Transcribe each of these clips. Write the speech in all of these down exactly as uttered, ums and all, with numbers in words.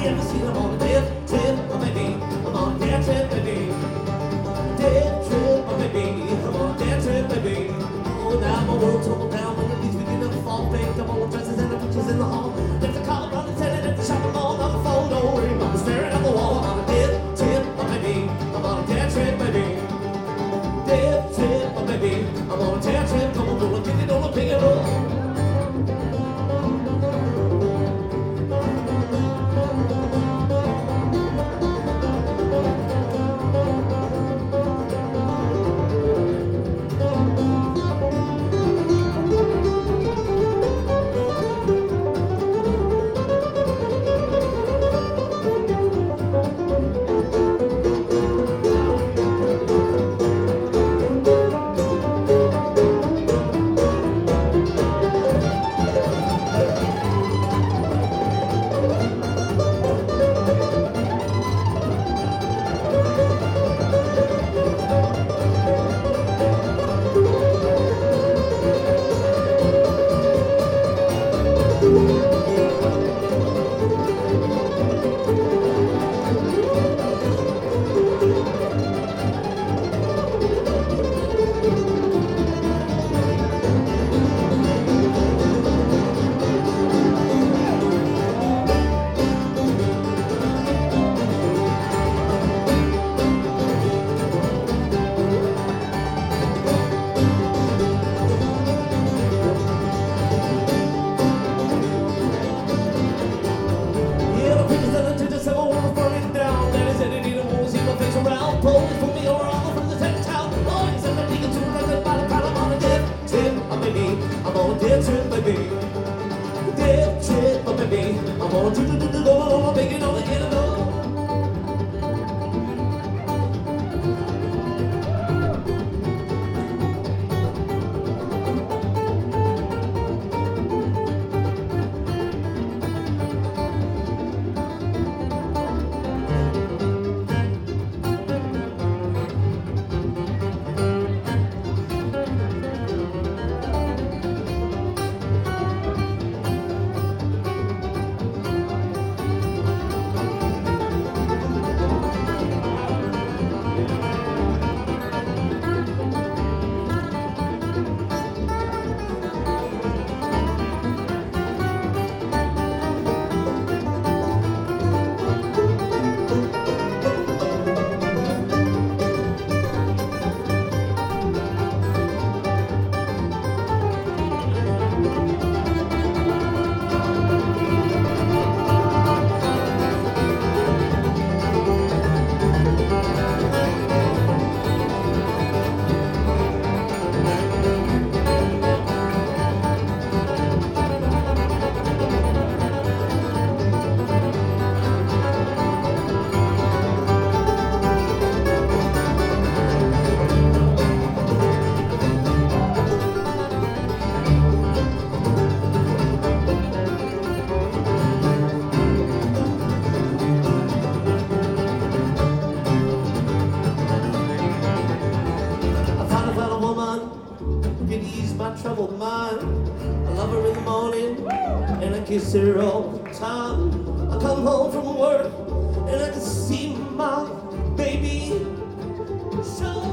ever seen. I'm on a death trip, oh baby. I'm on a death trip, baby. Death trip, oh baby. I'm on a death trip, baby. Oh, now my world tumbled down when the leaves begin to fall. Baked up all the dresses and the pictures in the hall. There's a collar on the tenant at the shopping mall. On the photo ring, I'm staring at the wall. I'm on a death trip, oh baby. I'm on a death trip, baby. Death trip, oh baby. I'm on a death trip. Come on, don't look at it, don't look at it. Troubled mind. I love her in the morning and I kiss her all the time. I come home from work and I can see my baby shine.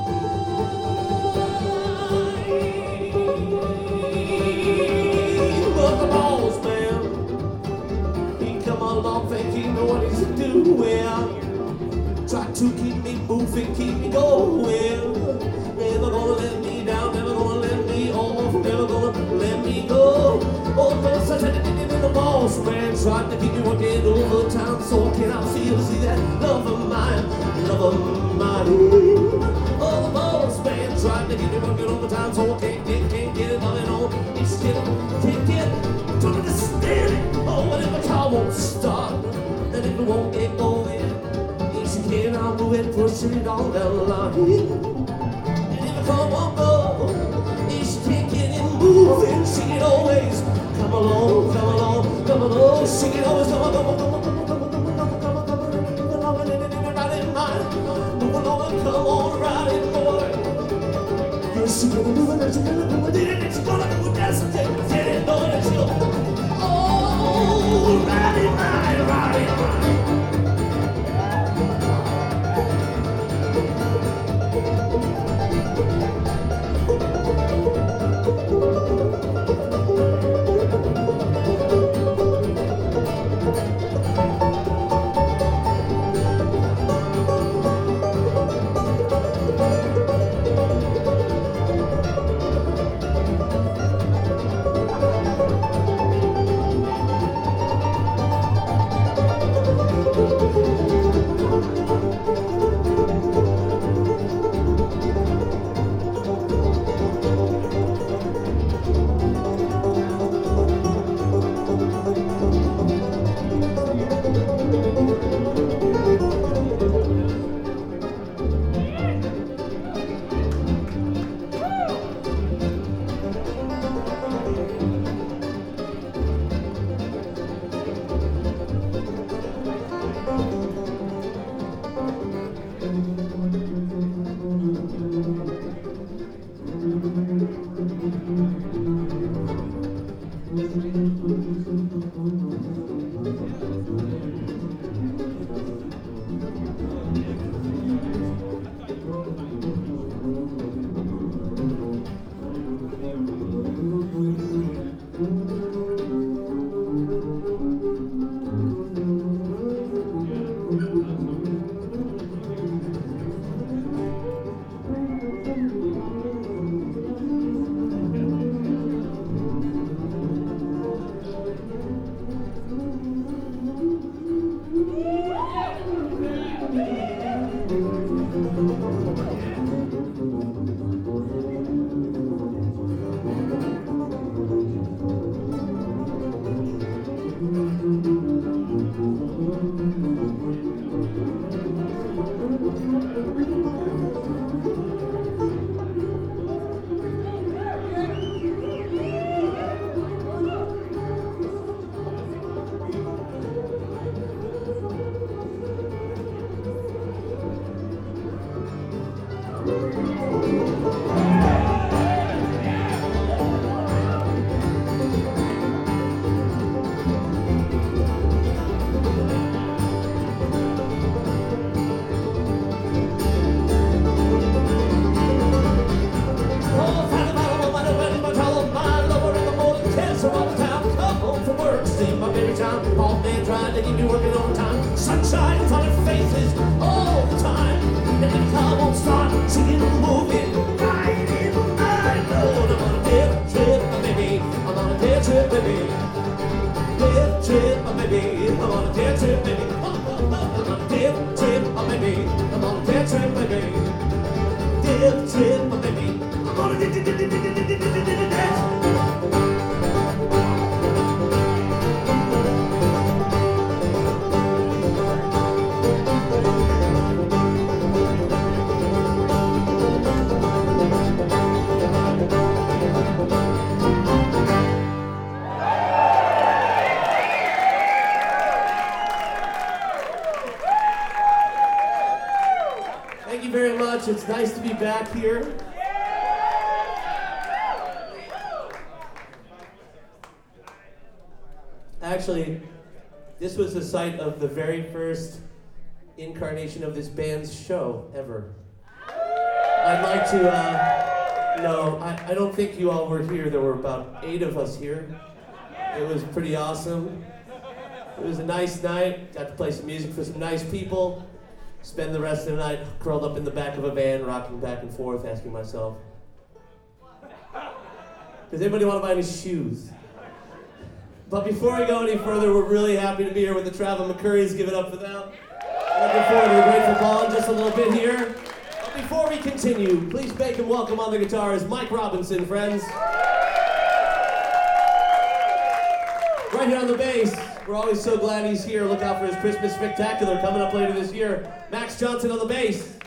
But the boss man, he come along thinking what he's doing. Try to keep me moving, keep me going. Never gonna let me down, never gonna let me off, never gonna let me go. Oh, don't such a thing in the boss man, trying to keep me working overtime, so can I feel, see that love of mine, love of mine. Oh, the boss man, trying to keep me working overtime, so I can't get, can't get it nothing on. It's still, can't get, don't understand it. Oh, what if the car won't start, then if it won't get going, if she can't, I'll move it, push it on down the line. Come on, go. If she can't get it moving, she can always come along, come along, come along. She can always come along, come along, come along, come along, come along, come along, come along, right in mind. Move along, come on, right in, boy. Yes, she gonna move it, she gonna move it, and she's gonna move it, that's the thing. Get it, boy, she'll. Oh, right in mind, right in mind. Thank you very much. It's nice to be back here. Actually, this was the site of the very first incarnation of this band's show ever. I'd like to, uh, no, I, I don't think you all were here. There were about eight of us here. It was pretty awesome. It was a nice night. Got to play some music for some nice people. Spend the rest of the night curled up in the back of a van, rocking back and forth, asking myself, does anybody want to buy any shoes? But before we go any further, we're really happy to be here with the Travel McCurrys. Give it up for them. Looking forward to the Grateful Dawn just a little bit here. But before we continue, please make and welcome on the guitars Mike Robinson, friends. Right here on the bass, we're always so glad he's here. Look out for his Christmas Spectacular coming up later this year. Max Johnson on the bass.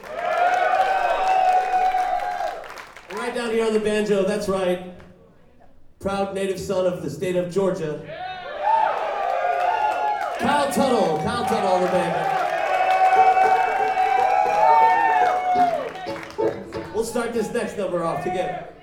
And right down here on the banjo, that's right, proud native son of the state of Georgia, Kyle Tuttle. Kyle Tuttle on the banjo. We'll start this next number off together.